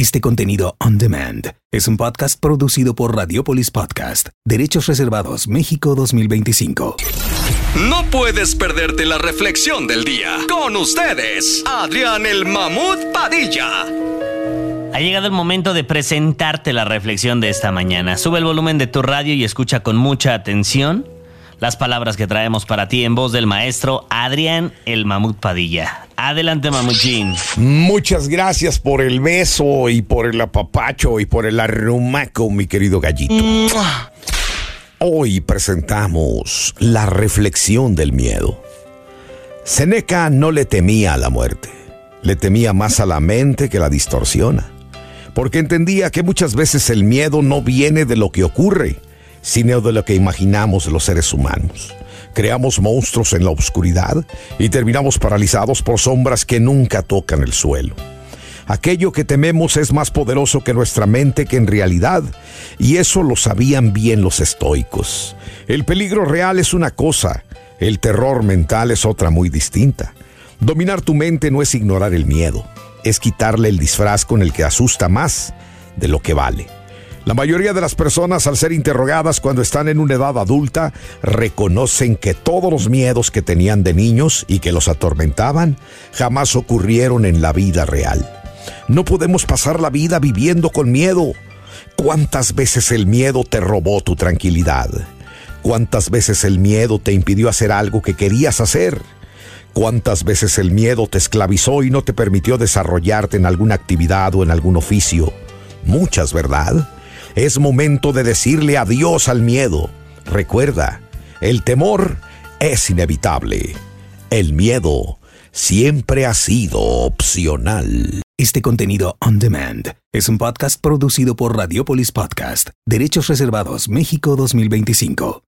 Este contenido on demand es un podcast producido por Radiopolis Podcast. Derechos reservados México 2025. No puedes perderte la reflexión del día. Con ustedes, Adrián el Mamut Padilla. Ha llegado el momento de presentarte la reflexión de esta mañana. Sube el volumen de tu radio y escucha con mucha atención las palabras que traemos para ti en voz del maestro Adrián el Mamut Padilla. Adelante, Mamuchín. Muchas gracias por el beso y por el apapacho y por el arrumaco, mi querido gallito. Hoy presentamos la reflexión del miedo. Séneca no le temía a la muerte, le temía más a la mente que la distorsiona, porque entendía que muchas veces el miedo no viene de lo que ocurre, sino de lo que imaginamos los seres humanos. Creamos monstruos en la oscuridad y terminamos paralizados por sombras que nunca tocan el suelo. Aquello que tememos es más poderoso que nuestra mente que en realidad, y eso lo sabían bien los estoicos. El peligro real es una cosa, el terror mental es otra muy distinta. Dominar tu mente no es ignorar el miedo, es quitarle el disfraz con el que asusta más de lo que vale. La mayoría de las personas, al ser interrogadas cuando están en una edad adulta, reconocen que todos los miedos que tenían de niños y que los atormentaban jamás ocurrieron en la vida real. No podemos pasar la vida viviendo con miedo. ¿Cuántas veces el miedo te robó tu tranquilidad? ¿Cuántas veces el miedo te impidió hacer algo que querías hacer? ¿Cuántas veces el miedo te esclavizó y no te permitió desarrollarte en alguna actividad o en algún oficio? Muchas, ¿verdad? Es momento de decirle adiós al miedo. Recuerda, el temor es inevitable. El miedo siempre ha sido opcional. Este contenido on demand es un podcast producido por Radiopolis Podcast. Derechos reservados México 2025.